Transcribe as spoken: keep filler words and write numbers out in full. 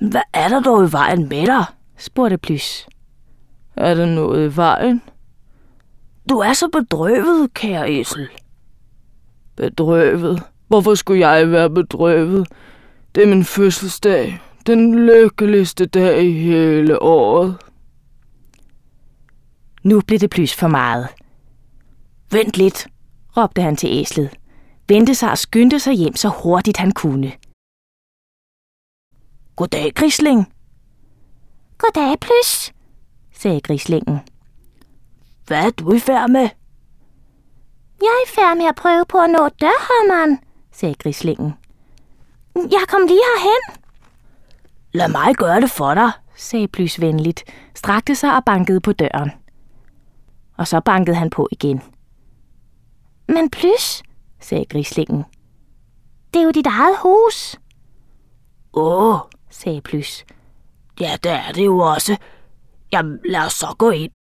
Hvad er der dog i vejen med dig? Spurgte Plys. Er der noget i vejen? Du er så bedrøvet, kære æsel. Bedrøvet? Hvorfor skulle jeg være bedrøvet? Det er min fødselsdag. Den lykkeligste dag i hele året. Nu blev det Plys for meget. Vent lidt, råbte han til æslet. Vendte sig og skyndte sig hjem så hurtigt han kunne. Goddag, Grisling. Goddag, Plys, sagde Grislingen. Hvad er du i færd med? Jeg er i færd med at prøve på at nå dørhammeren, sagde Grislingen. Jeg kom lige herhen. Lad mig gøre det for dig, sagde Plys venligt, strakte sig og bankede på døren. Og så bankede han på igen. Men Plys, sagde Grislingen, det er jo dit eget hus. Åh, sagde Plys. Ja, det er det jo også. Jamen, lad os så gå ind.